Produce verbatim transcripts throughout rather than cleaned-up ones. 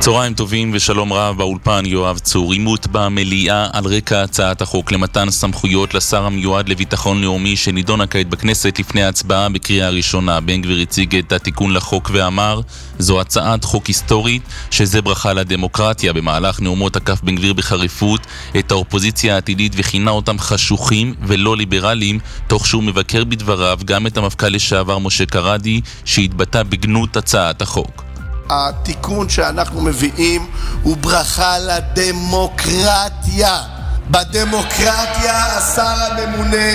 צהריים טובים ושלום רב, באולפן יואב צור. עימות במליאה על רקע הצעת החוק למתן סמכויות לשר המיועד לביטחון לאומי שנידונה כעת בכנסת לפני ההצבעה בקריאה ראשונה. בן גביר הציג את התיקון לחוק ואמר, זו הצעת חוק היסטורית שזה ברכה לדמוקרטיה. במהלך נאומו תקף בן גביר בחריפות את האופוזיציה העתידית וכינה אותם חשוכים ולא ליברליים, תוך שהוא מבקר בדבריו גם את המפכ"ל לשעבר משה קרדי שהתבטא בגנות הצעת החוק. התיקון שאנחנו מביאים הוא ברכה לדמוקרטיה. בדמוקרטיה השר הממונה,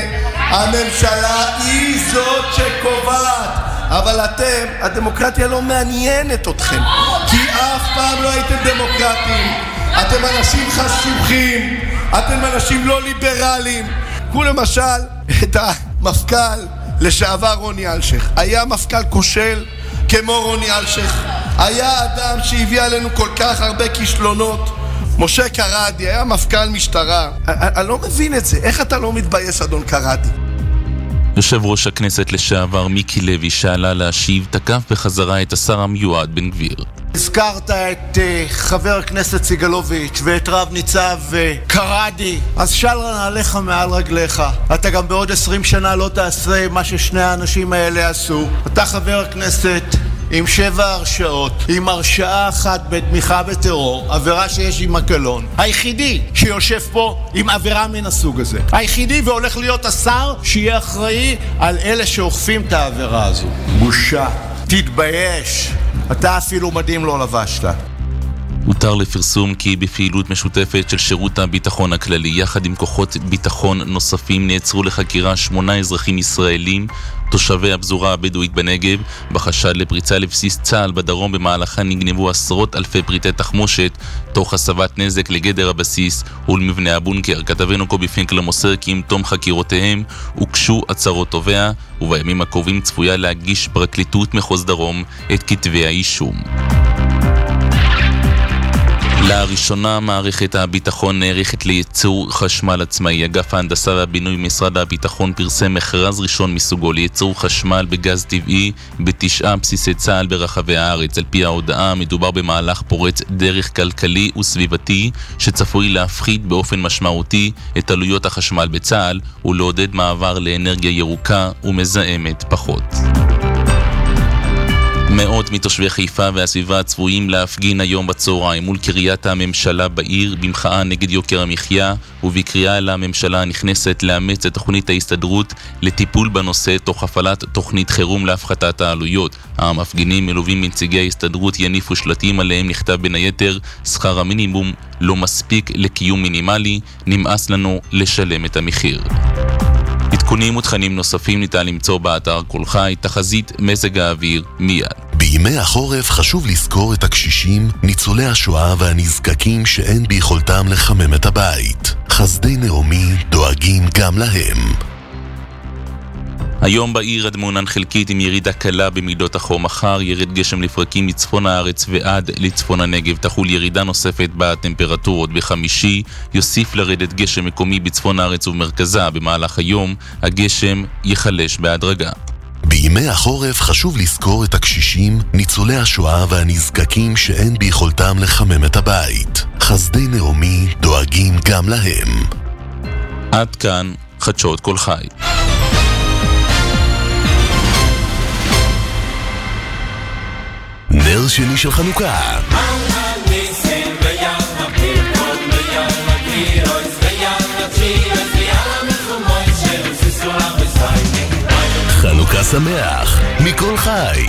הממשלה היא זאת שקובעת. אבל אתם, הדמוקרטיה לא מעניינת אתכם, כי אף פעם לא הייתם דמוקרטים. אתם אנשים חשוכים, אתם אנשים לא ליברליים. קחו למשל את המפכ"ל לשעבר רוני אלשיך. היה מפכ"ל כושל כמו רוני אלשיך, היה אדם שהביא עלינו כל כך הרבה כישלונות. משה קרדי היה מפכ"ל משטרה. אני לא מבין את זה, איך אתה לא מתבייש אדון קרדי? יושב ראש הכנסת לשעבר מיקי לוי שעלה להשיב תקף בחזרה את השר המיועד בן גביר. הזכרת את uh, חבר הכנסת סיגלוביץ' ואת רב ניצב uh, קרדי, אז שלרן עליך מעל רגליך. אתה גם בעוד עשרים שנה לא תעשה מה ששני האנשים האלה עשו. אתה חבר הכנסת עם שבע הרשעות, עם הרשעה אחת בתמיכה בטרור, עבירה שיש עם הקלון. היחידי שיושב פה עם עבירה מן הסוג הזה. היחידי והולך להיות השר שיהיה אחראי על אלה שאוכפים את העבירה הזו. בושה. תתבייש. אתה אפילו מדהים לא לבשת. הותר לפרסום כי בפעילות משותפת של שירות הביטחון הכללי יחד עם כוחות ביטחון נוספים נעצרו לחקירה שמונה אזרחים ישראלים תושבי הפזורה הבדואית בנגב בחשד לפריצה לבסיס צה"ל בדרום, במהלכה נגנבו עשרות אלפי פריטי תחמושת תוך הסבת נזק לגדר הבסיס ולמבנה הבונקר. כתבנו קובי פינקלר מוסר כי עם תום חקירותיהם הוגשו הצהרות תובע, ובימים הקרובים צפויה להגיש פרקליטות מחוז דרום את כתבי האישום. לראשונה מערכת הביטחון נערכת לייצור חשמל עצמאי. אגף ההנדסה והבינוי במשרד הביטחון פרסם מכרז ראשון מסוגו לייצור חשמל בגז טבעי בתשעה בסיסי צה"ל ברחבי הארץ. על פי ההודעה מדובר במהלך פורץ דרך כלכלי וסביבתי שצפוי להפחית באופן משמעותי את עלויות החשמל בצה"ל ולעודד מעבר לאנרגיה ירוקה ומזהמת פחות. מאות מתושבי חיפה והסביבה צפויים להפגין היום בצהריים מול קריית הממשלה בעיר במחאה נגד יוקר המחיה ובקריאה לממשלה הנכנסת לאמץ את תוכנית ההסתדרות לטיפול בנושא תוך הפעלת תוכנית חירום להפחתת העלויות. המפגינים מלווים מנציגי ההסתדרות יניפו שלטים עליהם נכתב בין היתר שכר המינימום לא מספיק לקיום מינימלי, נמאס לנו לשלם את המחיר. עדכונים ותכנים נוספים ניתן למצוא באתר כל חי. תחזית מזג האוויר מיד. בימי החורף חשוב לזכור את הקשישים, ניצולי השואה והנזקקים שאין ביכולתם לחמם את הבית. חסדי נעמי דואגים גם להם. היום בעיר עד מעונן חלקית עם ירידה קלה במידות החום. מחר ירד גשם לפרקים מצפון הארץ ועד לצפון הנגב. תחול ירידה נוספת בטמפרטורות. בחמישי יוסיף לרדת גשם מקומי בצפון הארץ ובמרכזה. במהלך היום הגשם יחלש בהדרגה. בימי החורף חשוב לזכור את הקשישים, ניצולי השואה והנזקקים שאין ביכולתם לחמם את הבית. חסדי נעמי דואגים גם להם. עד כאן חדשות כל חי. נר שני של חנוכה. חנוכה שמח מכל חי.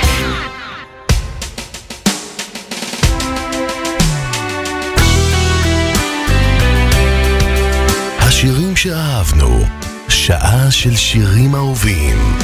השירים שאהבנו, שעה של שירים אהובים.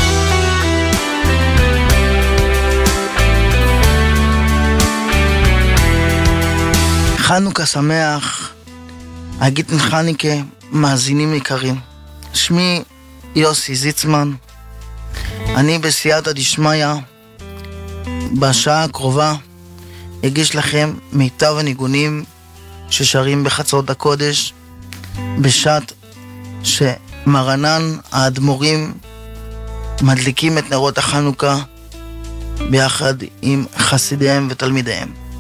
חנוכה שמח, אגיטן חניקה, מאזינים יקרים. שמי יוסי זיצמן, אני בסייעתא דשמיא בשעה הקרובה אגיש לכם מיטב הניגונים ששרים בחצרות הקודש בשעת שמרנן האדמו"רים מדליקים את נרות החנוכה ביחד עם חסידיהם ותלמידיהם.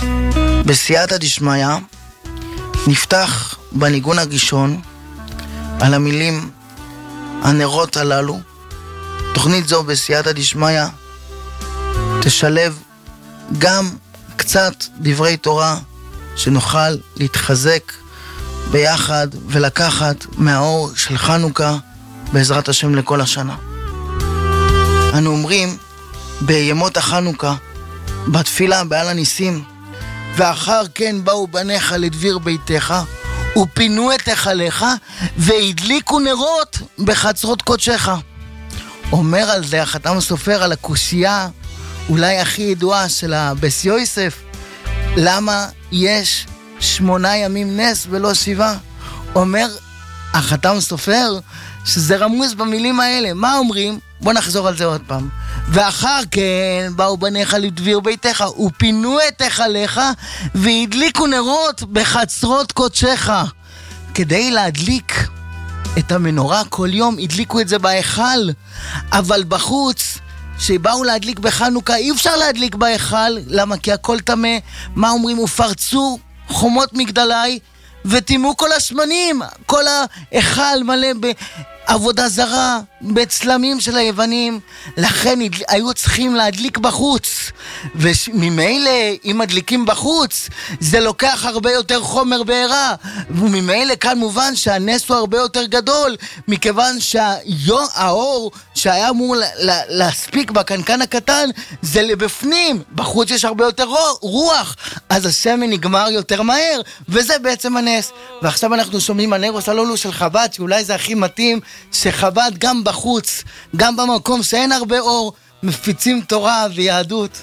בסייעתא דשמיא נפתח בניגון הראשון על המילים הנרות הללו. תוכנית זו בסייעתא דשמיא תשלב גם קצת דברי תורה שנוכל להתחזק ביחד ולקחת מהאור של חנוכה בעזרת השם לכל השנה. אנו אומרים בימות החנוכה בתפילה בעל הניסים, ואחר כן באו בניך לדביר ביתך ופינו את היכליך והדליקו נרות בחצרות קודשך. אומר על זה החתם סופר על הקושייה אולי הכי ידועה של הבס יוסף, למה יש שמונה ימים נס ולא שבעה. אומר החתם סופר שזה רמוז במילים האלה. מה אומרים? בוא נחזור על זה עוד פעם. ואחר כן באו בניך לדביר ביתך ופינו את היכליך והדליקו נרות בחצרות קודשך. כדי להדליק את המנורה כל יום הדליקו את זה בהיכל, אבל בחוץ שבאו להדליק בחנוכה אי אפשר להדליק בהיכל. למה? כי הכל טמא. מה אומרים? ופרצו חומות מגדלי ותימו כל השמנים, כל ההיכל מלא בעבודה זרה, בצלמים של היוונים. לכן היו צריכים להדליק בחוץ, וממילא אם מדליקים בחוץ זה לוקח הרבה יותר חומר בעירה, וממילא כאן מובן שהנס הוא הרבה יותר גדול, מכיוון שהאור שהיה אמור להספיק בקנקן הקטן זה לבפנים, בחוץ יש הרבה יותר רוח, אז השמן נגמר יותר מהר, וזה בעצם הנס. ועכשיו אנחנו שומעים הנרוס הללו של חב"ד, שאולי זה הכי מתאים, שחב"ד גם בחוץ, גם במקום שאין הרבה אור, מפיצים תורה ויהדות.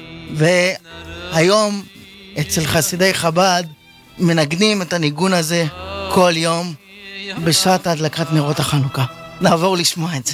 והיום אצל חסידי חב"ד מנגנים את הניגון הזה כל יום בשעת הדלקת נרות החנוכה. נעבור לשמוע את זה.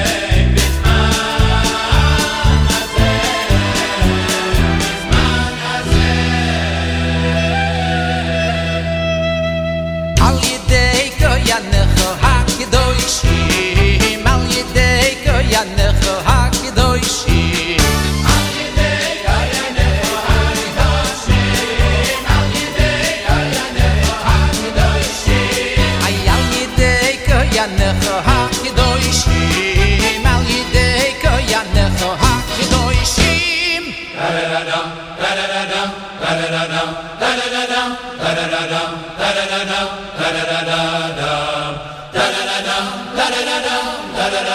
Bye.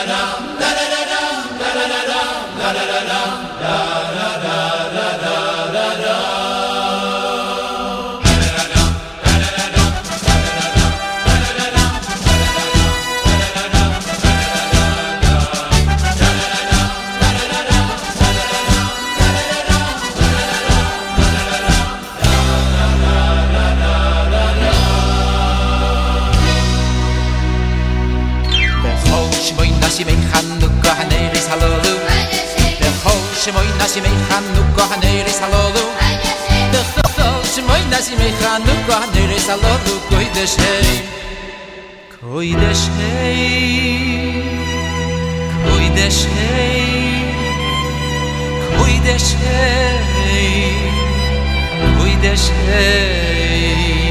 Shmoy nasi me Chanukah haneri salolu Bechol shmoy nasi me Chanukah haneri salolu Koidesh hey Koidesh hey Koidesh hey Koidesh hey Koidesh hey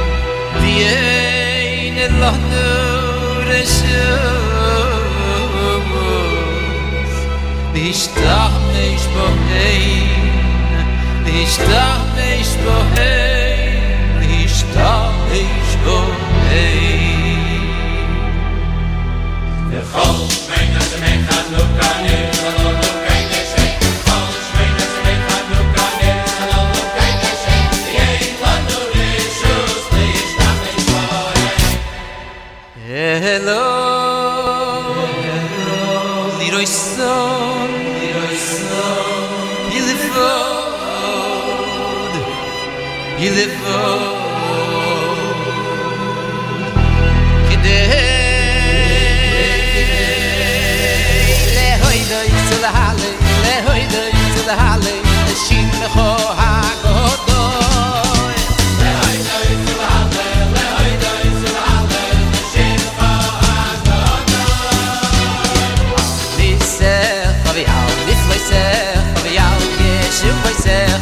V'yein elohnu reshus V'ishtach meish bohein V'ishtach meish bohein V'ishtach meish bohein V'chol shmein nasi me Chanukah haneri salolu Koidesh hey V'chol shmein nasi me Chanukah haneri salolu Koidesh hey V'yein elohnu reshus V'ishtach meish bohein Hello Leroy son, Leroy son, Yilifod, Yilifod, Kedei, Lehoidoi to the Halle, Lehoidoi to the Halle, Leshim lecho hagodoi. Lehoidoi to the Halle, Lehoidoi to the Halle, Leshim lecho hagodoi. Lisech avial, Lisech avial, Yeshuv Lisech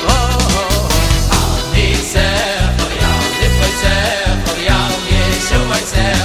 Lisech avial, Lisech avial, Yeshuv Lisech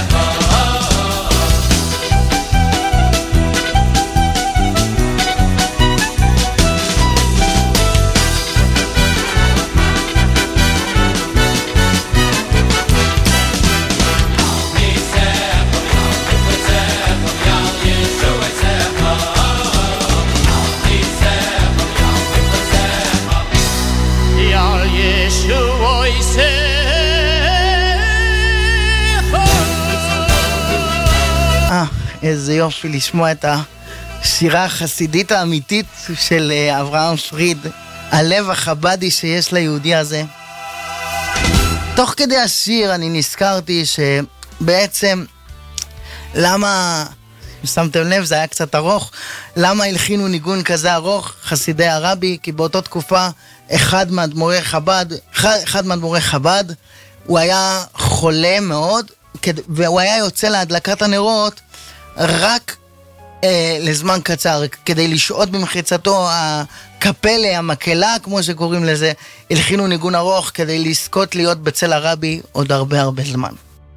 אה, איזה יופי לשמוע את השירה החסידית האמיתית של אברהם פריד, הלב החבדי שיש ליהודי הזה. תוך כדי השיר אני נזכרתי שבעצם למה, שמתם לב, זה היה קצת ארוך, למה הלחינו ניגון כזה ארוך, חסידי הרבי? כי באותה תקופה אחד מאדמו"רי חב"ד, אחד, אחד מאדמו"רי חב"ד, הוא היה חולה מאוד, והוא היה יוצא להדלקת הנרות רק אה, לזמן קצר, כדי לשעות במחיצתו. הקפלה, המקהלה, כמו שקוראים לזה, הלחינו ניגון ארוך כדי לזכות להיות בצל הרבי עוד הרבה הרבה זמן.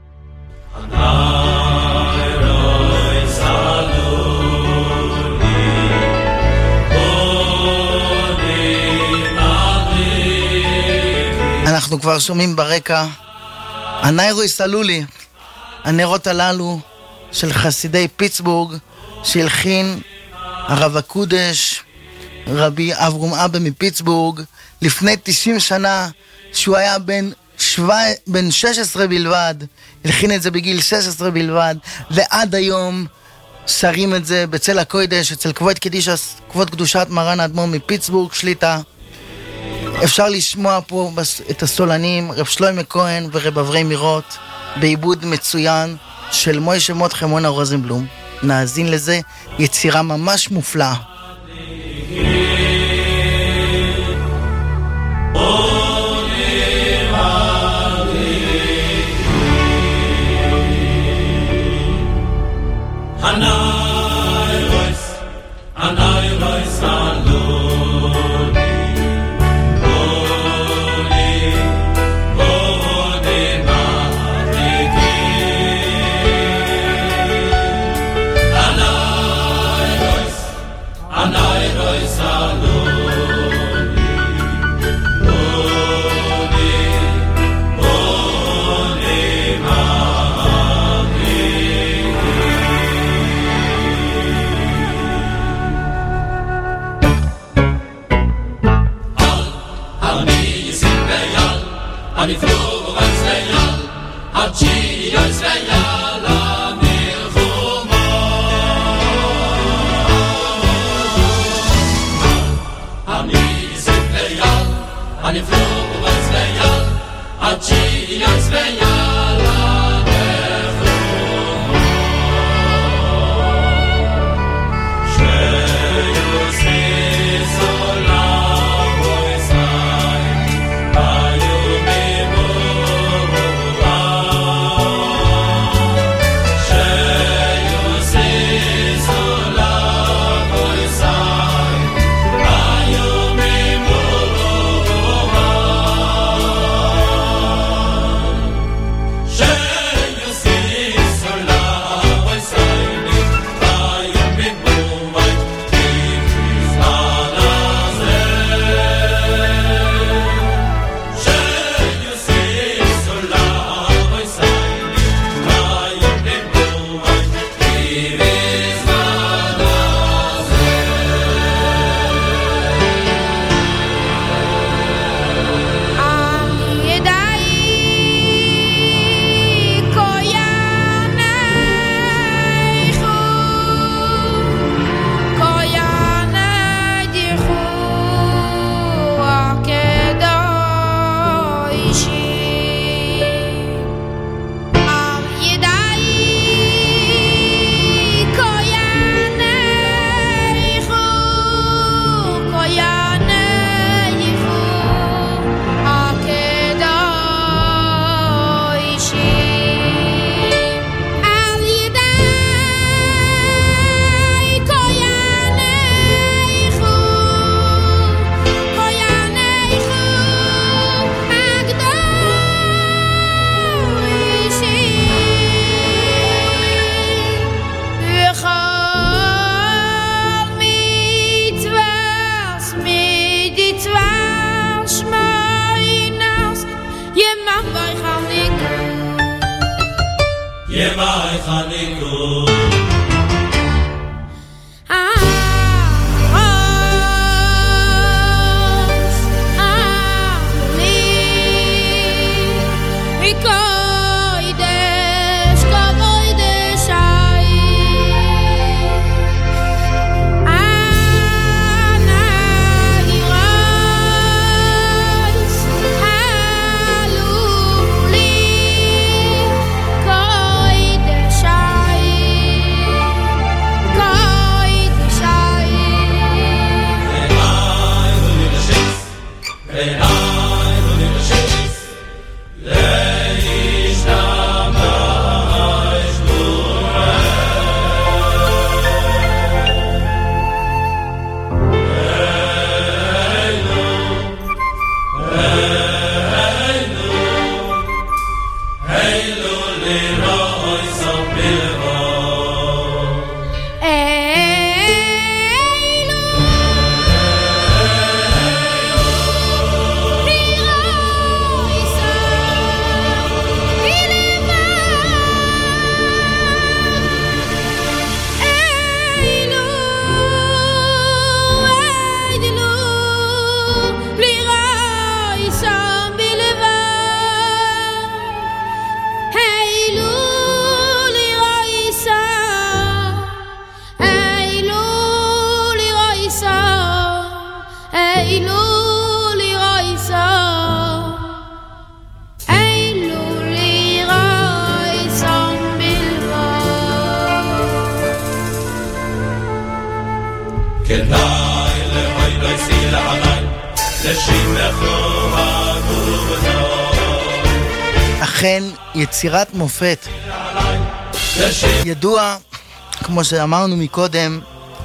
אנחנו כבר שומעים ברקע הניירו יסלו לי, הנרות הללו של חסידי פיטסבורג, שהלחין הרב הקודש רבי אברום אבא מפיטסבורג לפני תשעים שנה, שהוא היה בן, שבע, בן שש עשרה בלבד, הלחין את זה בגיל שש עשרה בלבד, ועד היום שרים את זה בצל הקודש, אצל כבוד קדישא, כבוד קדושת מרן האדמו"ר מפיטסבורג שליטה. אפשר לשמוע פה את הסולנים, רב שלמה כהן ורב אברהם מירות, בעיבוד מצוין של מוישה מותחה מונה רוזנבלום. נאזין לזה, יצירה ממש מופלאה. כדאי להוי גייסי להלי לשימחו הגובתו אכן יצירת מופת. ידוע, כמו שאמרנו מקודם,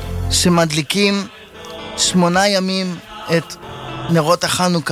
שמדליקים שמונה ימים את נרות החנוכה.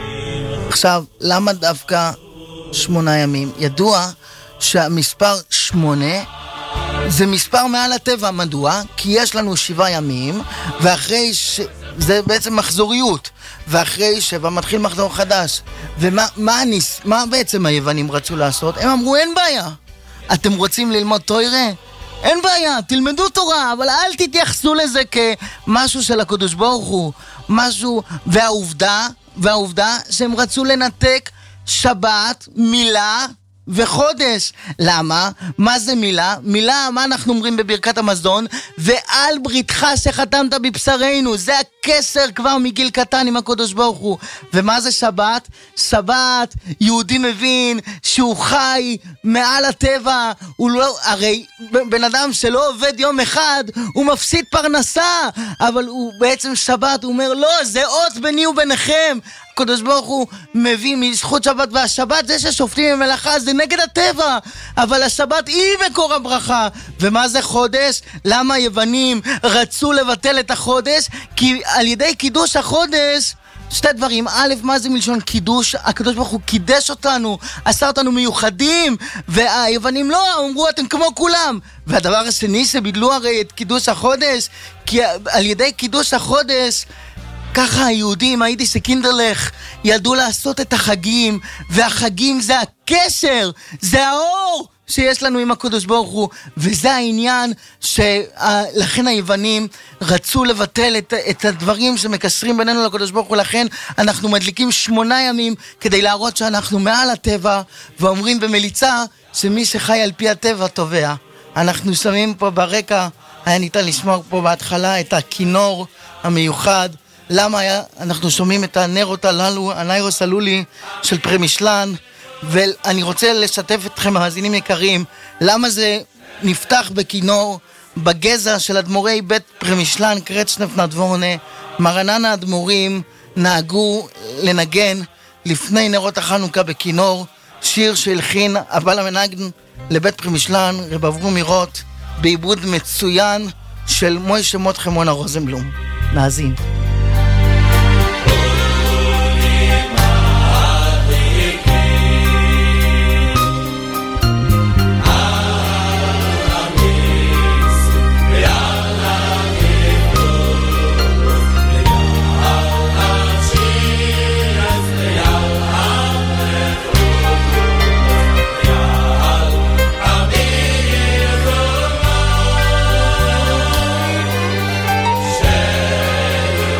עכשיו, למה דווקא שמונה ימים? ידוע שהמספר שמונה זה מספר מעל הטבע. מדוע? כי יש לנו שבעה ימים, ואחרי ש... זה בעצם מחזוריות, ואחרי שבע מתחיל מחזור חדש. ומה מה, הניס... מה בעצם היוונים רצו לעשות? הם אמרו, אין בעיה. אתם רוצים ללמוד תורה? אין בעיה, תלמדו תורה, אבל אל תתייחסו לזה כמשהו של הקדוש ברוך הוא. משהו, והעובדה, והעובדה שהם רצו לנתק שבת, מילה וחודש. למה? מה זה מילה? מילה, מה אנחנו אומרים בברכת המזון? ועל בריתך שחתמת בבשרנו. זה הקשר כבר מגיל קטן עם הקדוש ברוך הוא. ומה זה שבת? שבת, יהודי מבין שהוא חי מעל הטבע. הוא לא, הרי בן אדם שלא עובד יום אחד, הוא מפסיד פרנסה. אבל הוא בעצם שבת, הוא אומר, לא, זה אות ביני וביניכם. הקדוש ברוך הוא מביא מזכות שבת, והשבת זה ששופטים במלאכה זה נגד הטבע, אבל השבת היא מקור הברכה. ומה זה חודש? למה היוונים רצו לבטל את החודש? כי על ידי קידוש החודש, שתי דברים. א', מה זה מלשון קידוש? הקדוש ברוך הוא קידש אותנו, עשה אותנו מיוחדים, והיוונים לא, אמרו אתם כמו כולם. והדבר השני שבידלו הרי את קידוש החודש, כי על ידי קידוש החודש ככה היהודים, היידיש קינדרלך, ידעו לעשות את החגים, והחגים זה הקשר, זה האור שיש לנו עם הקדוש ברוך הוא, וזה העניין שלכן היוונים רצו לבטל את, את הדברים שמקשרים בינינו לקדוש ברוך הוא. לכן אנחנו מדליקים שמונה ימים כדי להראות שאנחנו מעל הטבע, ואומרים במליצה שמי שחי על פי הטבע טובע. אנחנו שמים פה ברקע, היה ניתן לשמוע פה בהתחלה את הכינור המיוחד. למה היה? אנחנו שומעים את הנרות הללו, הנאירוס הלולי של פרמישלן, ואני רוצה לשתף אתכם, המאזינים יקרים, למה זה נפתח בכינור, בגזע של אדמו"רי בית פרמישלן, קרצ'נף נדבורנה. מרנן האדמו"רים נהגו לנגן לפני נרות החנוכה בכינור, שיר שהלחין הבעל המנגן לבית פרמישלן, רב אברום מירות, בעיבוד מצוין של מוישה מותחה מונה רוזנבלום. נאזין. Share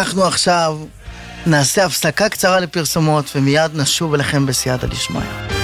אנחנו עכשיו נעשה הפסקה קצרה לפרסומות, ומיד נשוב אליכם בסייעתא דשמיא.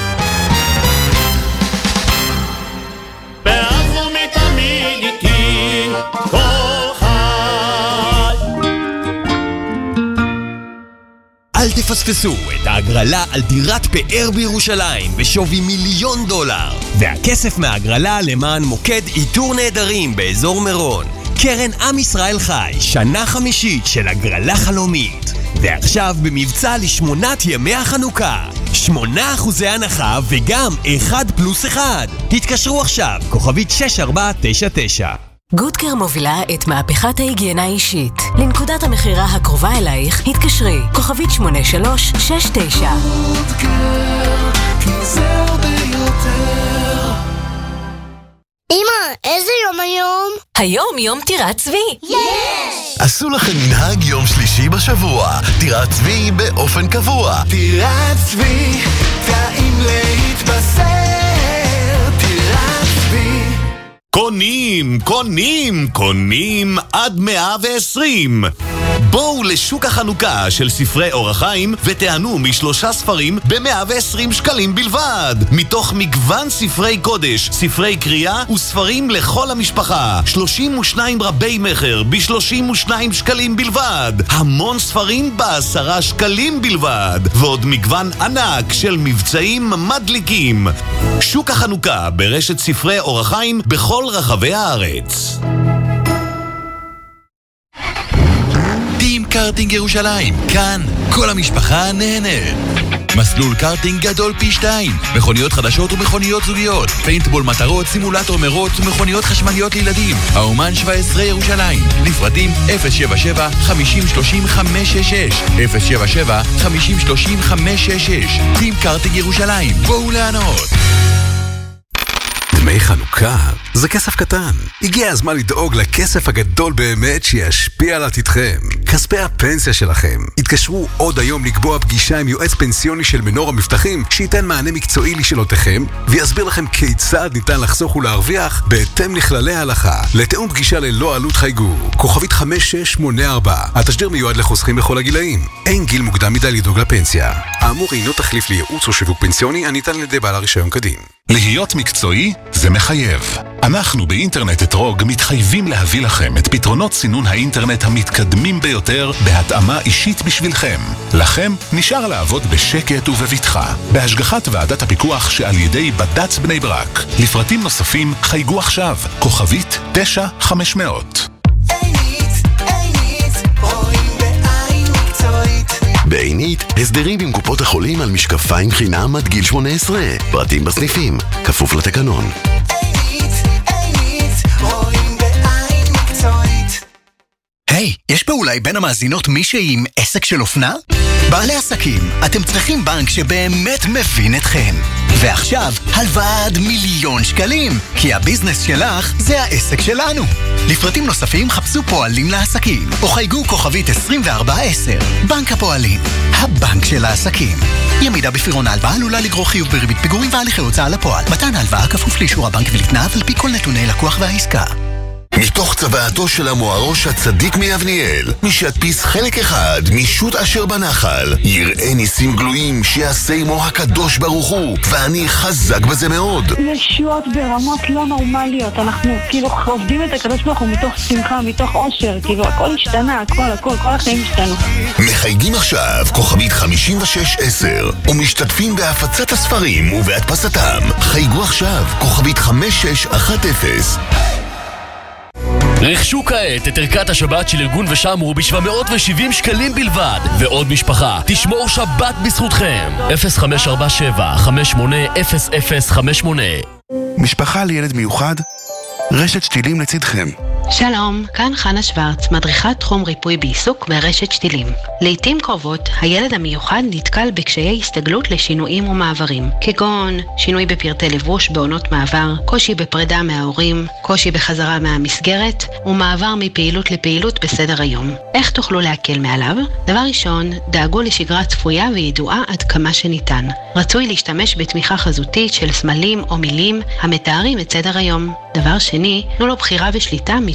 אל תפספסו את ההגרלה על דירת פאר בירושלים בשווי מיליון דולר, והכסף מההגרלה למען מוקד איתור נהדרים באזור מירון. קרן עם ישראל חי, שנה חמישית של הגרלה חלומית, ועכשיו במבצע לשמונת ימי החנוכה, שמונה אחוזי הנחה וגם אחד פלוס אחד. התקשרו עכשיו, כוכבית שש ארבע תשע תשע. גודקר מובילה את מהפכת ההיגיינה האישית. לנקודת המחירה הקרובה אלייך, התקשרי, כוכבית שמונה שלוש שש תשע. גודקר, כי זהו ביותר. אמא, איזה יום היום? היום יום טירת צבי. יש! עשו לכם מנהג יום שלישי בשבוע. טירת צבי באופן קבוע. טירת צבי, טעים להתבשר. טירת צבי. קונים, קונים, קונים עד מאה ועשרים. בואו לשוק החנוכה של ספרי אור החיים ותענו משלושה ספרים ב-מאה ועשרים שקלים בלבד. מתוך מגוון ספרי קודש, ספרי קריאה וספרים לכל המשפחה. שלושים ושניים רבי מחר ב-שלושים ושניים שקלים בלבד. המון ספרים בעשרה שקלים בלבד. ועוד מגוון ענק של מבצעים מדליקים. שוק החנוכה ברשת ספרי אור החיים בכל רחבי הארץ. טים קארטינג ירושלים, כאן כל המשפחה נהנית. מסלול קארטינג גדול פי שתיים, מכוניות חדשות ומכוניות זוגיות, פיינטבול מטרות, סימולטור מרוץ ומכוניות חשמליות לילדים. האומן שבע עשרה ירושלים, לפרטים אפס שבע שבע חמישים שלושים חמש שש שש, אפס שבע שבע חמישים שלושים חמש שש שש. טים קארטינג ירושלים, בואו לענות. דמי חנוכה זה כסף קטן. הגיע הזמן לדאוג לכסף הגדול באמת שישפיע על עתידכם. כספי הפנסיה שלכם. התקשרו עוד היום לקבוע פגישה עם יועץ פנסיוני של מנור המבטחים שייתן מענה מקצועי לשאלותיכם ויסביר לכם כיצד ניתן לחסוך ולהרוויח בהתאם לכללי ההלכה. לתאום פגישה ללא עלות חייגו. כוכבית חמש שש שמונה ארבע. התשדיר מיועד לחוסכים בכל הגילאים. אין גיל מוקדם מדי לדאוג לפנסיה. האמור אינו תחליף לייעוץ או שיווק פנסיוני הניתן על ידי בעל הרישיון כדין. להיות מקצועי זה מחייב. אנחנו באינטרנט אתרוג מתחייבים להביא לכם את פתרונות סינון האינטרנט המתקדמים ביותר בהתאמה אישית בשבילכם. לכם נשאר לעבוד בשקט ובבטחה, בהשגחת ועדת הפיקוח שעל ידי בד"ץ בני ברק. לפרטים נוספים חייגו עכשיו, כוכבית תשע חמש מאות. בעינית, הסדרים עם קופות החולים על משקפיים חינם עד גיל שמונה עשרה. פרטים בסניפים, כפוף לתקנון. עינית, עינית, רואים בעין מקצועית. היי, יש פה אולי בין המאזינות מישהי עם עסק של אופנה? בעלי עסקים, אתם צריכים בנק שבאמת מבין אתכם. ועכשיו, הלוואה עד מיליון שקלים, כי הביזנס שלך זה העסק שלנו. לפרטים נוספים חפשו פועלים לעסקים, או חייגו כוכבית עשרים וארבע עשר. בנק הפועלים, הבנק של העסקים. ימידה בפירעון ההלוואה עלולה לגרור חיוב בריבית פיגורים והליכי הוצאה לפועל. מתן ההלוואה כפוף לאישור הבנק ולתנאיו על פי כל נתוני לקוח והעסקה. מתוך צוואתו של המוארוש הצדיק מיבניאל, מי שידפיס חלק אחד משו"ת אשר בנחל, יראה ניסים גלויים שיעשה עמו הקדוש ברוך הוא, ואני חזק בזה מאוד. ישועות ברמות לא נורמליות, אנחנו כאילו עובדים את הקדוש ברוך הוא מתוך שמחה, מתוך עושר, כאילו הכל השתנה, הכל, הכל, כל החיים השתנו. מחייגים עכשיו כוכבית חמישים ושש עשר, ומשתתפים בהפצת הספרים ובהדפסתם. חייגו עכשיו כוכבית חמש שש אחת אפס. רכשו כעת את ערכת השבת של ארגון ושמרו ב-שבע מאות ושבעים שקלים בלבד, ועוד משפחה תשמור שבת בזכותכם. אפס חמש ארבע שבע חמש שמונה אפס אפס חמש שמונה. משפחה לילד מיוחד, רשת שתילים לצדכם. שלום, כאן חנה שוורץ, מדריכת תחום ריפוי בעיסוק ברשת שתילים. לעתים קרובות, הילד המיוחד נתקל בקשיי הסתגלות לשינויים ומעברים, כגון שינוי בפרטי לבוש בעונות מעבר, קושי בפרידה מההורים, קושי בחזרה מהמסגרת, ומעבר מפעילות לפעילות בסדר היום. איך תוכלו להקל מעליו? דבר ראשון, דאגו לשגרה צפויה וידועה עד כמה שניתן. רצוי להשתמש בתמיכה חזותית של סמלים או מילים המתארים את סדר היום. דבר שני, תנו לו בחירה ושליטה מתוך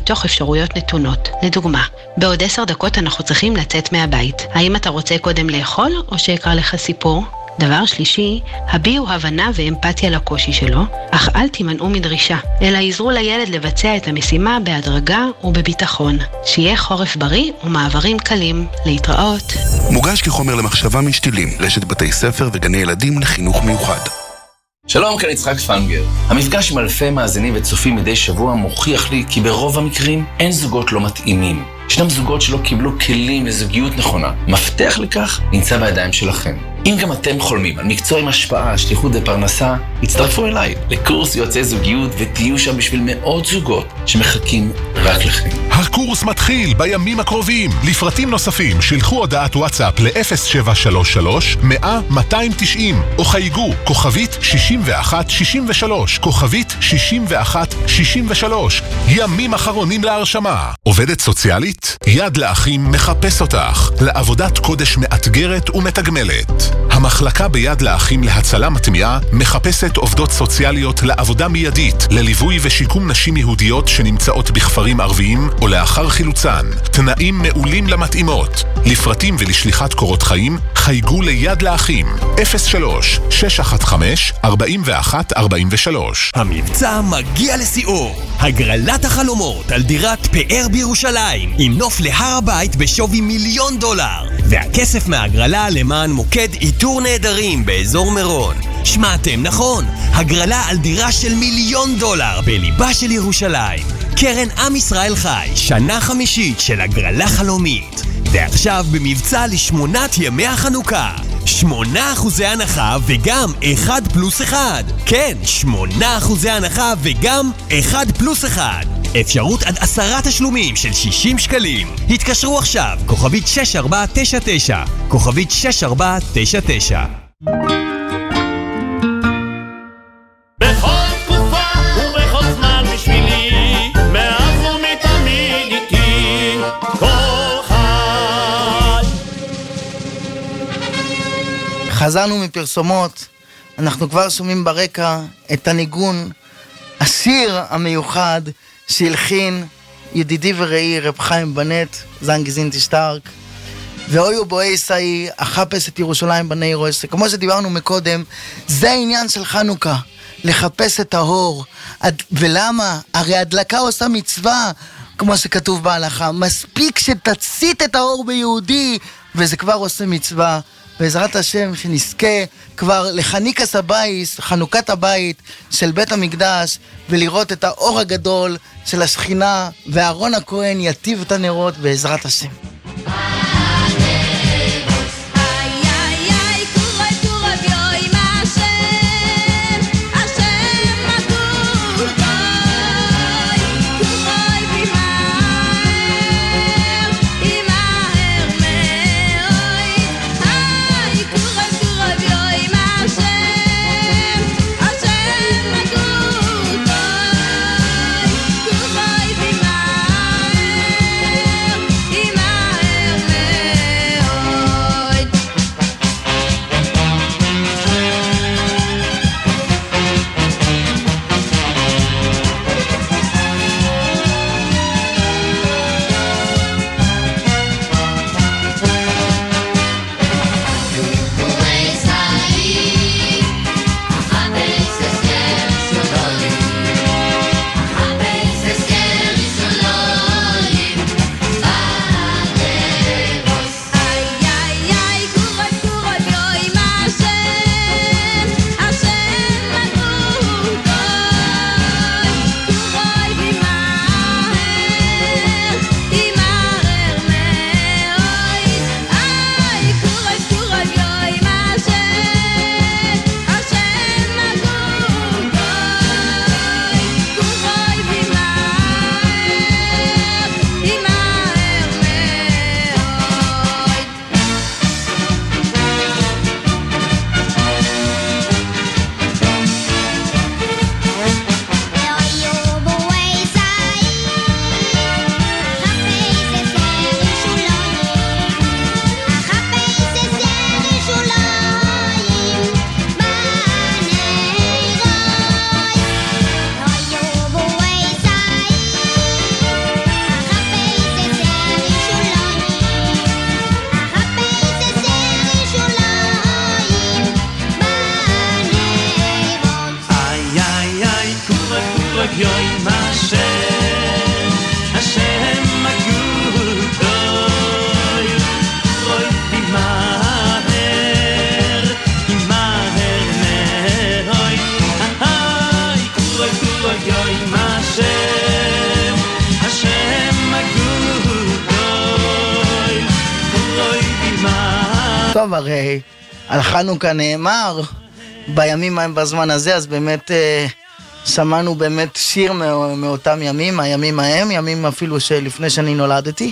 מתוך אפשרויות נתונות. לדוגמה, בעוד עשר דקות אנחנו צריכים לצאת מהבית. האם אתה רוצה קודם לאכול או שיקרא לך סיפור? דבר שלישי, הביעו הבנה ואמפתיה לקושי שלו, אך אל תימנעו מדרישה, אלא עזרו לילד לבצע את המשימה בהדרגה ובביטחון. שיהיה חורף בריא ומעברים קלים. להתראות. מוגש כחומר למחשבה משתילים, רשת בתי ספר וגני ילדים לחינוך מיוחד. שלום, כאן יצחק פנגר. המפגש עם אלפי מאזינים וצופים מדי שבוע מוכיח לי כי ברוב המקרים אין זוגות לא מתאימים. ישנם זוגות שלא קיבלו כלים לזוגיות נכונה. מפתח לכך נמצא בידיים שלכם. אם גם אתם חולמים על מקצוע עם השפעה, שליחות ופרנסה, הצטרפו אליי לקורס יועצי זוגיות ותהיו שם בשביל מאות זוגות שמחכים רק לכם. הקורס מתחיל בימים הקרובים. לפרטים נוספים שלחו הודעת וואטסאפ ל-אפס שבע שלוש שלוש מאה מאתיים תשעים או חייגו כוכבית שישים ואחת שישים ושלוש, כוכבית שישים ואחת שישים ושלוש. ימים אחרונים להרשמה. עובדת סוציאלית? יד לאחים מחפש אותך לעבודת קודש מאתגרת ומתגמלת. המחלקה ביד לאחים להצלה מטמיעה מחפשת עובדות סוציאליות לעבודה מיידית, לליווי ושיקום נשים יהודיות שנמצאות בכפרים ערביים או לאחר חילוצן. תנאים מעולים למתאימות. לפרטים ולשליחת קורות חיים חייגו ליד לאחים אפס שלוש שש אחת חמש ארבע אחת ארבע שלוש. המבצע מגיע לסיאור. הגרלת החלומות על דירת פאר בירושלים עם נוף להר הבית בשווי מיליון דולר, והכסף מהגרלה למען מוקד איתור נהדרים באזור מירון. שמעתם נכון, הגרלה על דירה של מיליון דולר בליבה של ירושלים. קרן עם ישראל חי, שנה חמישית של הגרלה חלומית, ועכשיו במבצע לשמונת ימי החנוכה. שמונה אחוזי הנחה וגם אחד פלוס אחד. כן, שמונה אחוזי הנחה וגם אחד פלוס אחד. אפשרות עד עשרה תשלומים של שישים שקלים. התקשרו עכשיו, כוכבית שש ארבע תשע תשע, כוכבית שש ארבע תשע תשע. בכל תקופה ובכל זמן בשבילי, מאז ומתמיד איתי, כל חי. חזרנו מפרסומות, אנחנו כבר שומעים ברקע את הניגון השיר המיוחד שהלחין ידידי ורעי רב חיים בנט, זנגי זינטי שטרק, ואויו בואי סאי, אחפש את ירושלים בני רויס. כמו שדיברנו מקודם, זה העניין של חנוכה, לחפש את האור. ולמה? הרי הדלקה עושה מצווה, כמו שכתוב בהלכה. מספיק שתצית את האור ביהודי, וזה כבר עושה מצווה. בעזרת השם שנזכה כבר לחניקס הבייס, חנוכת הבית של בית המקדש, ולראות את האור הגדול של השכינה, ואהרון הכהן יטיב את הנרות בעזרת השם. Ima מהר, מהר מהר, היי, קורוי קורוי יוי מהשם, השם הגדול, קורוי מהר. טוב, הרי על חנוכה נאמר בימים ההם בזמן הזה, אז באמת אה, שמענו באמת שיר מא, מאותם ימים, הימים ההם, ימים אפילו שלפני שאני נולדתי.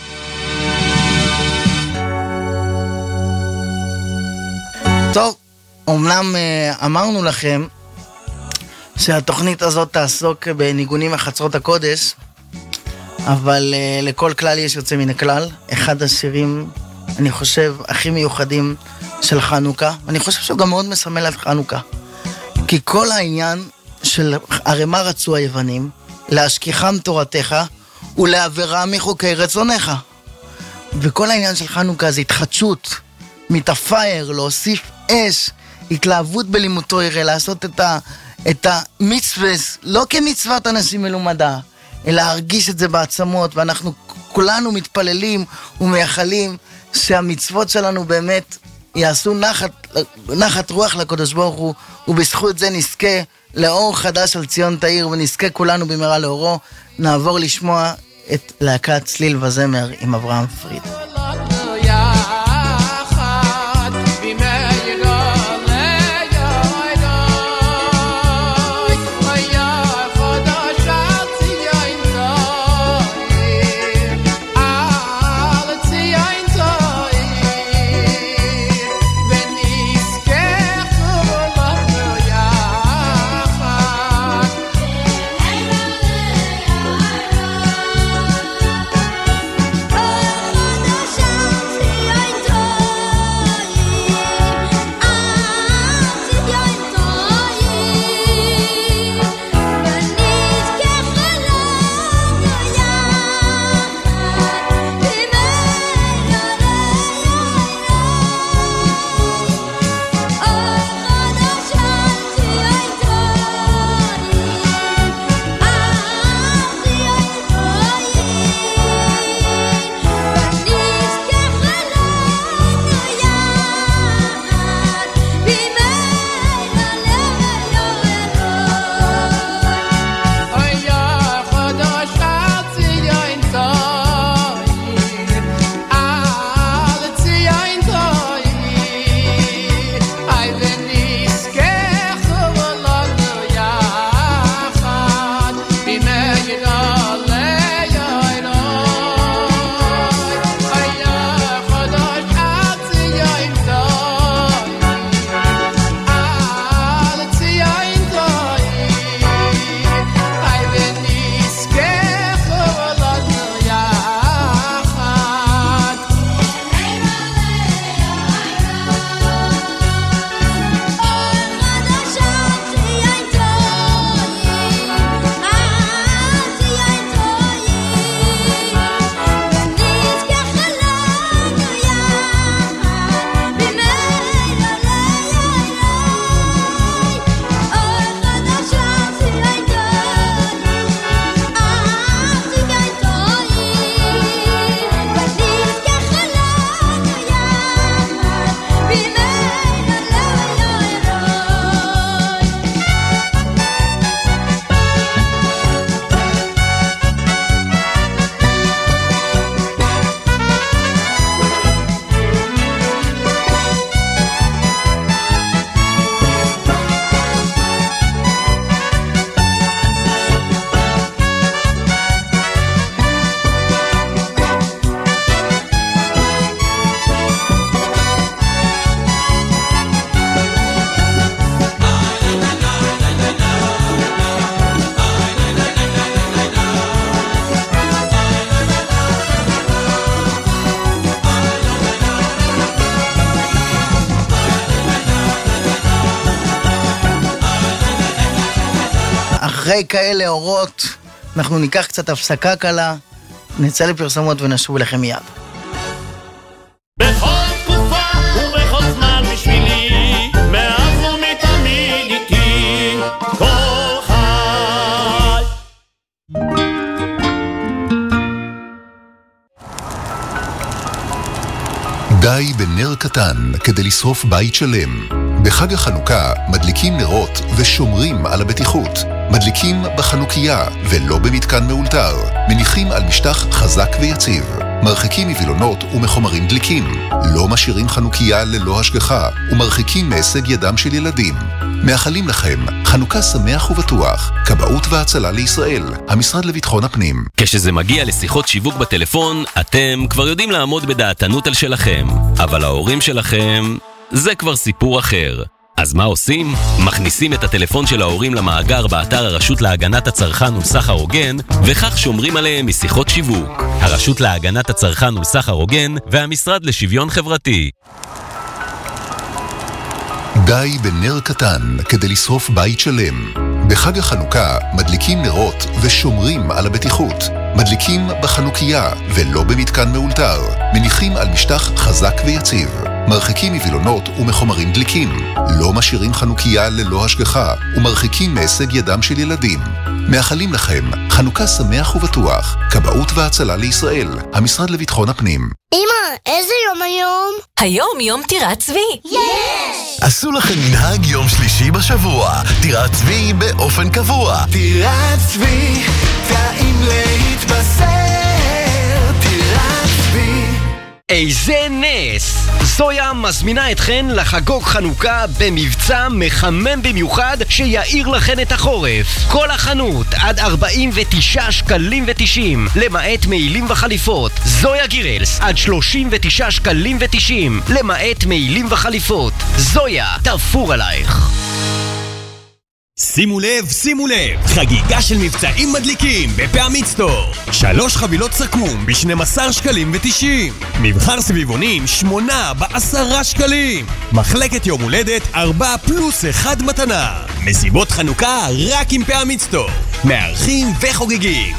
טוב, אומנם אה, אמרנו לכם שהתוכנית הזאת תעסוק בניגונים מחצרות הקודש, אבל אה, לכל כלל יש יוצא מן הכלל. אחד השירים, אני חושב, הכי מיוחדים של חנוכה, אני חושב שהוא גם מאוד מסמל את חנוכה, כי כל העניין של הרי מה רצו היוונים? להשכיחם תורתך ולעבירה מחוקי רצונך, וכל העניין של חנוכה זה התחדשות, מתאפייר, להוסיף אש, התלהבות בלימוד תורה, לעשות את, ה, את המצווה לא כמצוות אנשים מלומדה, אלא להרגיש את זה בעצמות, ואנחנו כולנו מתפללים ומייחלים שהמצוות שלנו באמת יעשו נחת, נחת רוח לקדוש ברוך הוא, ובזכות זה נזכה לאור חדש על ציון תאיר, ונזכה כולנו במהרה לאורו. נעבור לשמוע את להקת צליל וזמר עם אברהם פריד. אחרי כאלה אורות, אנחנו ניקח קצת הפסקה קלה, נצא לפרסומות ונשוב לכם מיד. בכל תקופה ובכל זמן בשבילי, מאז ומתמיד איתי, כל חי. די די בנר קטן כדי לשרוף בית שלם. בחג החנוכה מדליקים נרות ושומרים על הבטיחות. מדליקים בחנוכיה ולא במתקן מאולתר. מניחים על משטח חזק ויציב. מרחיקים מבילונות ומחומרים דליקים. לא משאירים חנוכיה ללא השגחה ומרחיקים מהישג ידם של ילדים. מאחלים לכם חנוכה שמח ובטוח. כבאות והצלה לישראל, המשרד לביטחון הפנים. כשזה מגיע לשיחות שיווק בטלפון, אתם כבר יודעים לעמוד בדעתנות על שלכם. אבל ההורים שלכם, זה כבר סיפור אחר. אז מה עושים? מכניסים את הטלפון של ההורים למאגר באתר הרשות להגנת הצרכן ולסחר הוגן, וכך שומרים עליהם משיחות שיווק. הרשות להגנת הצרכן ולסחר הוגן והמשרד לשוויון חברתי. די בנר קטן כדי לשרוף בית שלם. בחג החנוכה מדליקים נרות ושומרים על הבטיחות. מדליקים בחנוכיה ולא במתקן מאולתר. מניחים על משטח חזק ויציב. מרחיקים מבילונות ומחומרים דליקים. לא משאירים חנוכיה ללא השגחה ומרחיקים מהישג ידם של ילדים. מאחלים לכם חנוכה שמח ובטוח. כבאות והצלה לישראל, המשרד לביטחון הפנים. אמא, איזה יום היום? היום יום טירת צבי. יש! עשו לכם מנהג יום שלישי בשבוע. טירת צבי באופן קבוע. טירת צבי, טעים להתבשר. טירת צבי. איזה נס! זויה מזמינה אתכן לחגוג חנוכה במבצע מחמם במיוחד שיעיר לכן את החורף. כל החנות עד ארבעים ותשעה שקלים ותשעים, למעט מעילים וחליפות. זויה גירלס עד שלושים ותשעה שקלים ותשעים, למעט מעילים וחליפות. זויה, תפור עלייך. שימו לב, שימו לב, חגיגה של מבצעים מדליקים בפעמית סטור. שלוש חבילות סכו"ם ב-שנים עשר שקלים ותשעים. מבחר סביבונים שמונה בעשרה שקלים. מחלקת יום הולדת ארבע פלוס אחד מתנה. מסיבות חנוכה רק עם פעמית סטור. מארחים וחוגגים.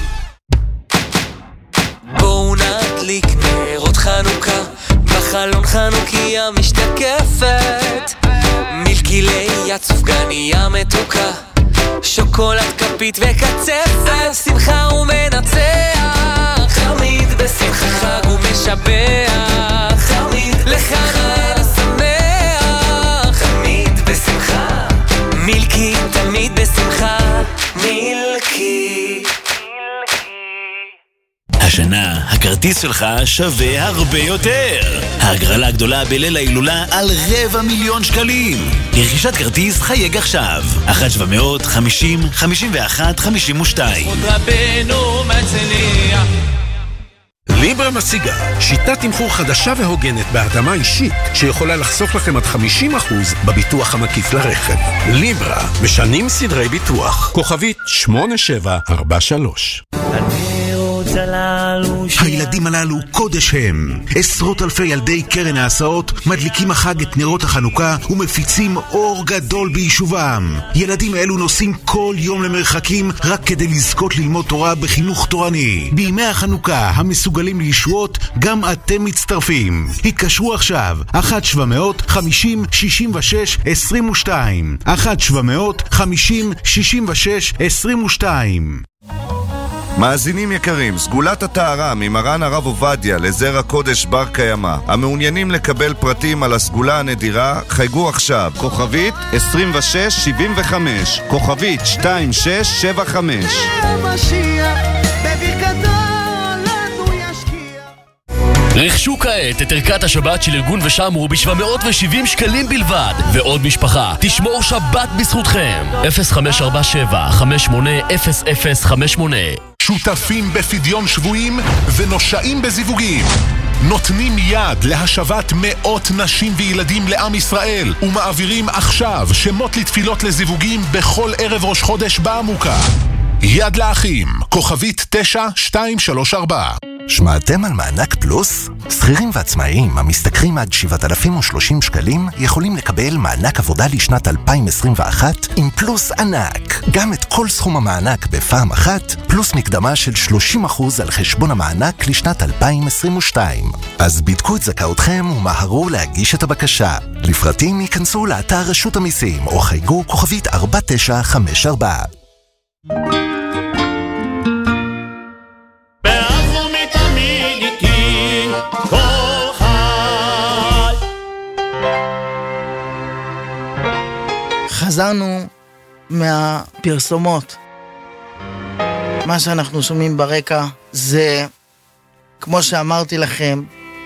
בואו נדליק נרות חנוכה, בחלון חנוכיה משתקפת. מילקי ליד סופגניה מתוקה, שוקולד כפית וקצפת. שמחה ומנצח, תמיד בשמחה חג ומשבח. תמיד לחנוכה שמח, תמיד בשמחה. מילקי תמיד בשמחה, מילקי. השנה הכרטיס שלך שווה הרבה יותר. ההגרלה הגדולה בליל ההילולה על רבע מיליון שקלים. לרכישת כרטיס חייג עכשיו. אחת שבע מאות חמישים חמישים ואחת חמישים ושתיים. עוד רבנו מצליח. ליברה מציגה שיטת תמחור חדשה והוגנת בהתאמה אישית שיכולה לחסוך לכם עד חמישים אחוז בביטוח המקיף לרכב. ליברה, משנים סדרי ביטוח. כוכבית שמונה שבע ארבע שלוש. הילדים הללו קודש הם. עשרות אלפי ילדי קרן ההסעות מדליקים החג את נרות החנוכה ומפיצים אור גדול ביישובם. ילדים אלו נוסעים כל יום למרחקים רק כדי לזכות ללמוד תורה בחינוך תורני. בימי החנוכה המסוגלים לישועות גם אתם מצטרפים. התקשרו עכשיו אחת שבע מאות חמישים שישים ושש עשרים ושתיים אחת שבע מאות חמישים שישים ושש עשרים ושתיים. מאזינים יקרים, סגולת הטהרה ממרן הרב עובדיה לזרע קודש בר קיימא, המעוניינים לקבל פרטים על הסגולה הנדירה, חייגו עכשיו, כוכבית עשרים ושש שבעים וחמש, כוכבית שתיים שש שבע חמש. רכשו כעת את ערכת השבת של ארגון ושמרו ב-שבע מאות ושבעים שקלים בלבד. ועוד משפחה, תשמור שבת בזכותכם. אפס חמש ארבע שבע חמש שמונה אפס אפס חמש שמונה. שותפים בפדיון שבויים ונושאים בזיווגים. נותנים יד להשבת מאות נשים וילדים לעם ישראל ומעבירים עכשיו שמות לתפילות לזיווגים בכל ערב ראש חודש בעמוקה. יד לאחים, כוכבית תשע שתיים שלוש ארבע. שמעתם על מענק פלוס? שכירים ועצמאיים המשתכרים עד שבעת אלפים ושלושים שקלים יכולים לקבל מענק עבודה לשנת אלפיים עשרים ואחת עם פלוס ענק. גם את כל סכום המענק בפעם אחת, פלוס מקדמה של שלושים אחוז על חשבון המענק לשנת אלפיים עשרים ושתיים. אז בדקו את זכאותכם ומהרו להגיש את הבקשה. לפרטים ייכנסו לאתר רשות המיסים או חייגו כוכבית ארבע תשע חמש ארבע. חזרנו מהפרסומות. מה שאנחנו שומעים ברקע זה, כמו שאמרתי לכם,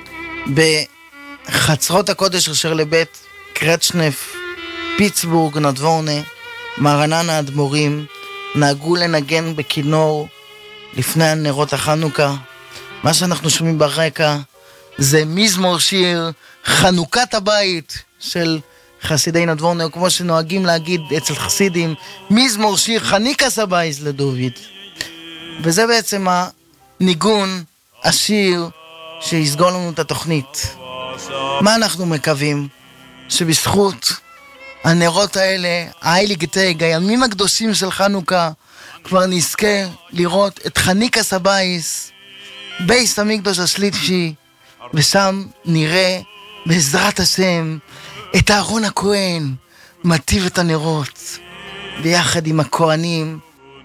בחצרות הקודש אשר לבית קרצ'נף, פיטסבורג, נדבורנה, מרננה אדמו"רים, נהגו לנגן בכינור לפני הנרות החנוכה. מה שאנחנו שומעים ברקע זה מזמור שיר חנוכת הבית של חסידי נדבורנה, או כמו שנוהגים להגיד אצל חסידים, מזמור שיר חניקס הבייס לדוד. וזה בעצם הניגון, השיר שיסגור לנו את התוכנית. מה אנחנו מקווים? שבזכות הנרות האלה, האייליגטייג, הימים הקדושים של חנוכה, כבר נזכה לראות את חניקס הבייס, בייס המקדוש השלישי, ושם נראה בעזרת השם את אהרון הכהן מטיב את הנרות ביחד עם הכהנים.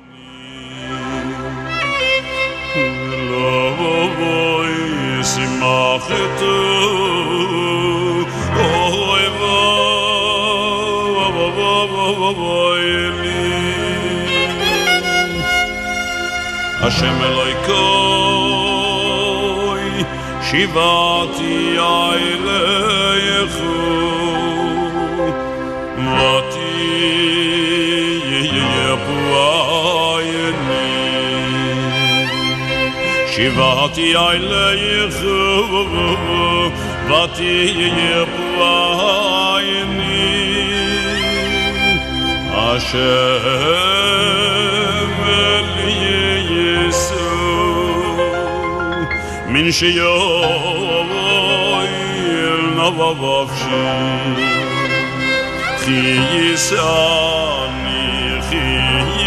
השם אלוהיקוי שיבעתי אליך ותהיה פועייני שיבעתי אליך ותהיה פועייני השם מן שיועיל נבבשי כי יסעני כי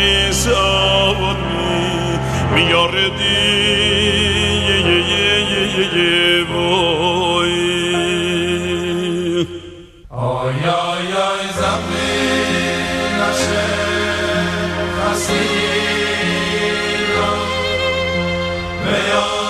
יסעני מיורדי יבואי אוי אוי אוי זמין השם חסידו ויועיל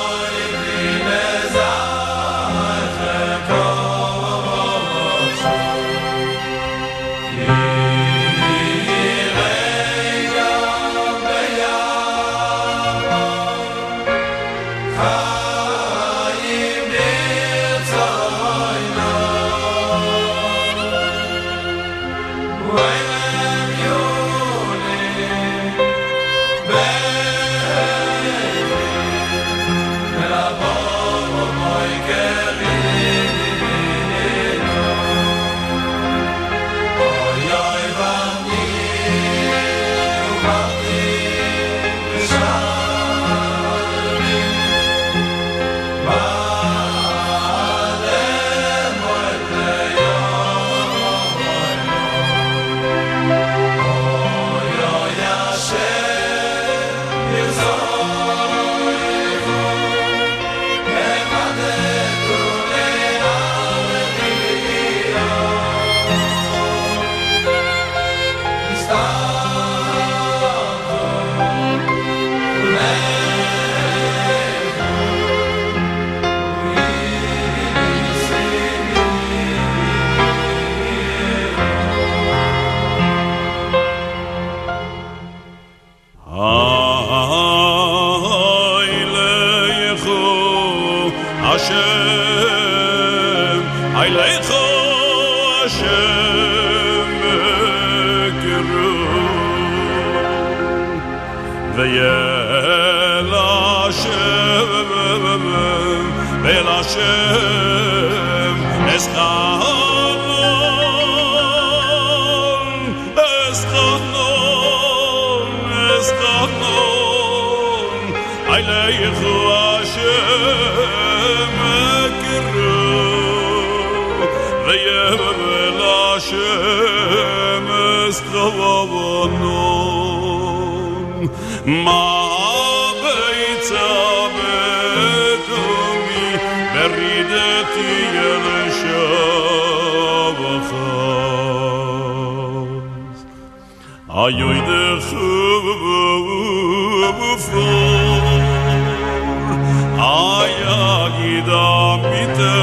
ayoy de khufur ayagida mite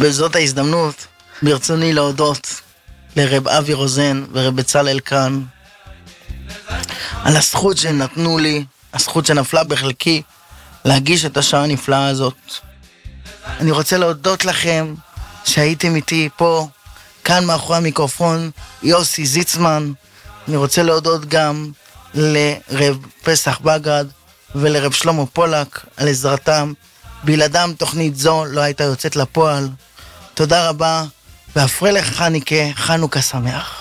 ובזאת ההזדמנות ברצוני להודות לרב אבי רוזן ורב בצלאל כאן על הזכות שנתנו לי, הזכות שנפלה בחלקי להגיש את השעה הנפלאה הזאת. אני רוצה להודות לכם שהייתם איתי פה, כאן מאחורי המיקרופון, יוסי זיצמן. אני רוצה להודות גם לרב פסח בגד ולרב שלמה פולק על עזרתם. בלעדם תוכנית זו לא הייתה יוצאת לפועל. תודה רבה, והפרלך חנוכה, חנוכה שמח.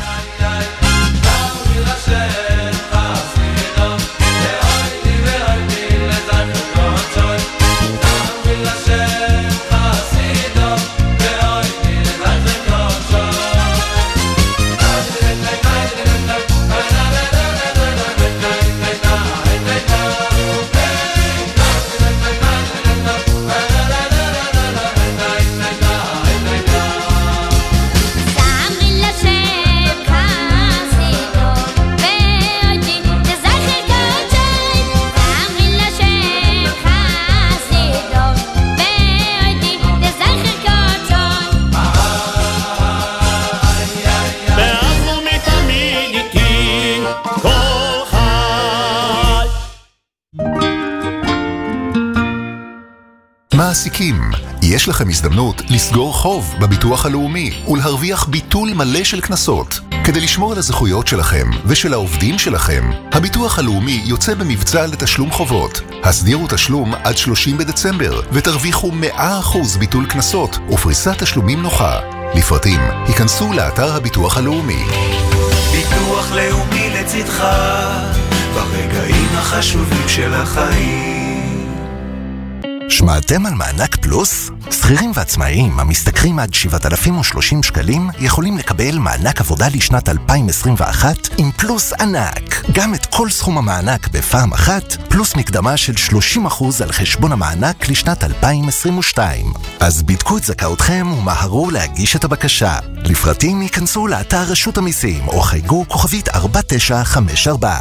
מעסיקים, יש לכם הזדמנות לסגור חוב בביטוח הלאומי ולהרוויח ביטול מלא של כנסות. כדי לשמור על הזכויות שלכם ושל העובדים שלכם, הביטוח הלאומי יוצא במבצע לתשלום חובות. הסדירו תשלום עד שלושים בדצמבר ותרוויחו מאה אחוז ביטול כנסות ופריסת תשלומים נוחה. לפרטים, היכנסו לאתר הביטוח הלאומי. ביטוח לאומי לצדך ברגעים החשובים של החיים. שמעתם על מענק פלוס? שכירים ועצמאיים המשתכרים עד שבעת אלפים ושלושים שקלים יכולים לקבל מענק עבודה לשנת אלפיים עשרים ואחת עם פלוס ענק. גם את כל סכום המענק בפעם אחת, פלוס מקדמה של שלושים אחוז על חשבון המענק לשנת אלפיים עשרים ושתיים. אז בדקו את זכאותכם ומהרו להגיש את הבקשה. לפרטים ייכנסו לאתר רשות המיסים או חייגו כוכבית ארבע תשע חמש ארבע.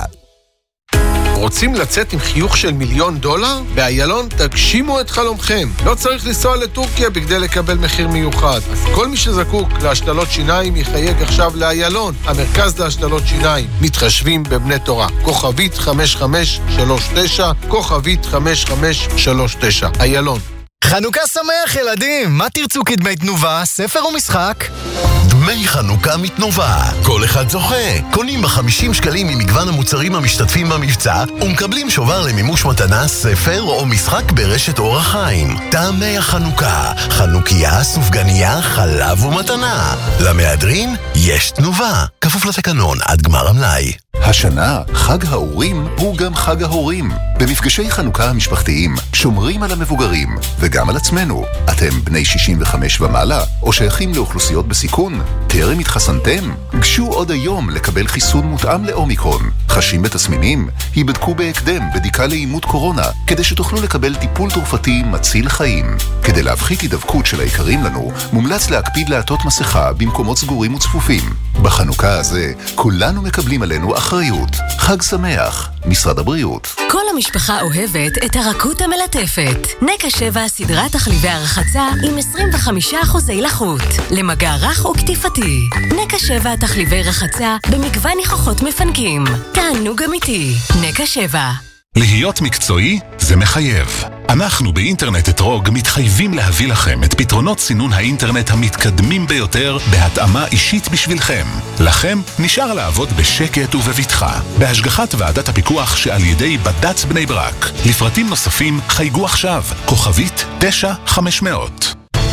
רוצים לצאת עם חיוך של מיליון דולר? באיילון תגשימו את חלומכם. לא צריך לנסוע לטורקיה בכדי לקבל מחיר מיוחד. אז כל מי שזקוק להשתלות שיניים יחייג עכשיו לאיילון, המרכז להשתלות שיניים. מתחשבים בבני תורה. כוכבית חמש חמש שלוש תשע, כוכבית חמש חמש שלוש תשע. איילון. חנוכה שמח ילדים, מה תרצו כדמי תנובה, ספר ומשחק? דמי חנוכה מתנובה, כל אחד זוכה. קונים ב-חמישים שקלים ממגוון המוצרים המשתתפים במבצע ומקבלים שובר למימוש מתנה, ספר או משחק ברשת אור החיים. טעמי החנוכה, חנוכיה, סופגניה, חלב ומתנה. למהדרין יש תנובה, כפוף לתקנון עד גמר המלאי. השנה, חג ההורים הוא גם חג ההורים. במפגשי חנוכה המשפחתיים שומרים על המבוגרים וגם על עצמנו. אתם בני שישים וחמש ומעלה או שייכים לאוכלוסיות בסיכון? טרם התחסנתם? גשו עוד היום לקבל חיסון מותאם לאומיקרון. חשים בתסמינים? היבדקו בהקדם בדיקה לאימות קורונה כדי שתוכלו לקבל טיפול תרופתי מציל חיים. כדי להפחית הידבקות של היקרים לנו, מומלץ להקפיד לעטות מסכה במקומות סגורים וצפופים. בחנוכה הזה כולנו מקבלים עלינו אחריות. חג שמח, משרד הבריאות. כל המשפחה אוהבת את הרכות המלטפת. נקה שבע סדרת תחליבי הרחצה עם עשרים וחמישה אחוזי לחות. למגע רך וכתיפתי. נקה שבע תחליבי רחצה במגוון ניחוחות מפנקים. תענוג אמיתי. נקה שבע. להיות מקצועי זה מחייב. אנחנו באינטרנט אתרוג מתחייבים להביא לכם את פתרונות סינון האינטרנט המתקדמים ביותר בהתאמה אישית בשבילכם. לכם נשאר לעבוד בשקט ובבטחה, בהשגחת ועדת הפיקוח שעל ידי בד"ץ בני ברק. לפרטים נוספים חייגו עכשיו, כוכבית תשע חמש מאות.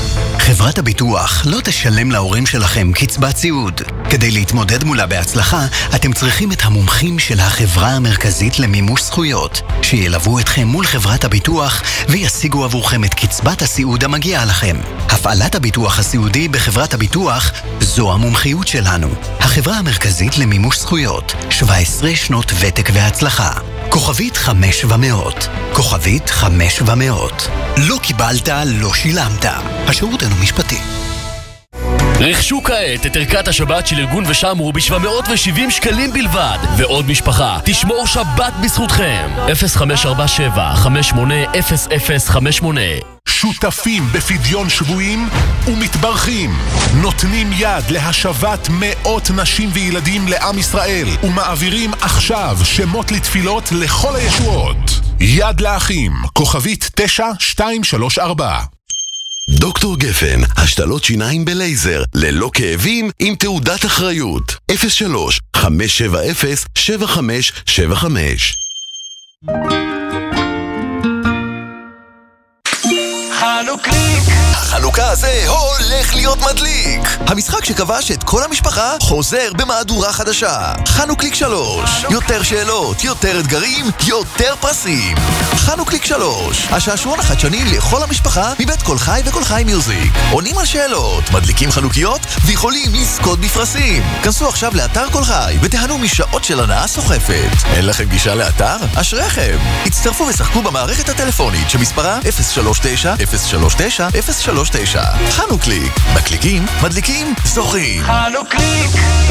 חברת הביטוח לא תשלם להורים שלכם קצבת סיעוד. כדי להתמודד מולה בהצלחה, אתם צריכים את המומחים של החברה המרכזית למימוש זכויות, שילוו אתכם מול חברת הביטוח וישיגו עבורכם את קצבת הסיעוד המגיעה לכם. הפעלת הביטוח הסיעודי בחברת הביטוח זו המומחיות שלנו. החברה המרכזית למימוש זכויות, שבע עשרה שנות ותק והצלחה. כוכבית חמש ומאות. כוכבית חמש ומאות. לא קיבלת, לא שילמת. השירות אינו משפטי. רכשו כעת את ערכת השבת של ארגון ושמרו ב-שבע מאות ושבעים שקלים בלבד. ועוד משפחה, תשמור שבת בזכותכם. אפס חמש ארבע שבע חמש שמונה אפס אפס חמש שמונה. שותפים בפדיון שבויים ומתברכים. נותנים יד להשבת מאות נשים וילדים לעם ישראל ומעבירים עכשיו שמות לתפילות לכל הישועות. יד לאחים, כוכבית תשע שתיים שלוש ארבע. דוקטור גפן, השתלות שיניים בלייזר, ללא כאבים, עם תעודת אחריות. אפס שלוש חמש שבע אפס שבע חמש שבע חמש. חנוכליק! החנוכה הזה הולך להיות מדליק! המשחק שכבש את כל המשפחה חוזר במהדורה חדשה. חנוכליק שלוש. יותר שאלות, יותר אתגרים, יותר פרסים. חנוכליק שלוש. השעשועון החדשני לכל המשפחה מבית כל חי וכל חי מיוזיק. עונים על שאלות, מדליקים חנוכיות ויכולים לזכות בפרסים. כנסו עכשיו לאתר כל חי ותהנו משעות של הנאה סוחפת. אין לכם גישה לאתר? אשריכם! הצטרפו ושחקו במערכת הטלפונית שמספרה אפס שלוש תשע אפס שלוש תשע אפס שלוש תשע. חנוכליק. מקליקים, מדליקים, זוכים. חנוכליק!